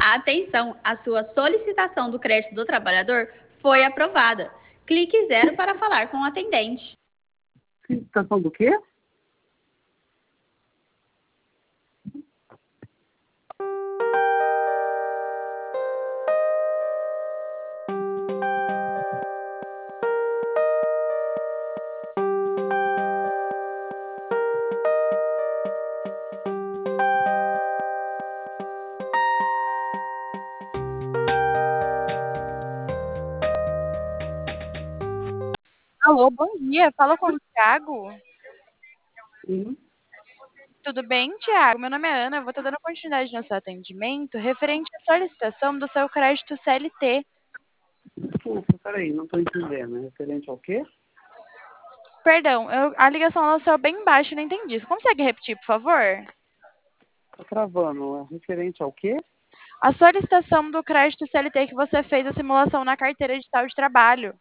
Atenção, a sua solicitação do crédito do trabalhador foi aprovada. Clique 0 para falar com o atendente. Licitação do quê? Alô, bom dia. Fala com o Thiago. Sim. Tudo bem, Thiago? Meu nome é Ana. Eu vou estar dando continuidade no seu atendimento referente à solicitação do seu crédito CLT. Desculpa, peraí, não estou entendendo. É referente ao quê? Perdão, a ligação ela saiu bem baixa, não entendi. Você consegue repetir, por favor? Tá travando. É referente ao quê? A solicitação do crédito CLT que você fez a simulação na carteira digital de trabalho.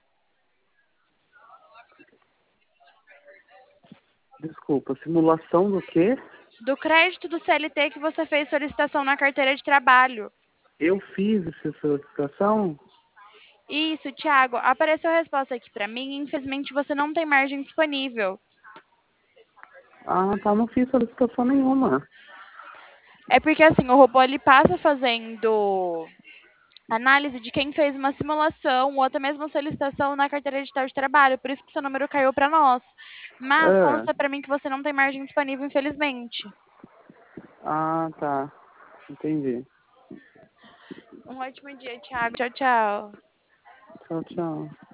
Desculpa, simulação do quê? Do crédito do CLT que você fez solicitação na carteira de trabalho. Eu fiz essa solicitação? Isso, Thiago. Apareceu a resposta aqui para mim e infelizmente você não tem margem disponível. Ah, tá, não fiz solicitação nenhuma. É porque assim, o robô ele passa fazendo análise de quem fez uma simulação ou até mesmo uma solicitação na carteira digital de trabalho, por isso que seu número caiu para nós. Mas É. consta para mim que você não tem margem disponível, infelizmente. Ah, tá. Entendi. Um ótimo dia, Thiago. Tchau, tchau. Tchau, tchau.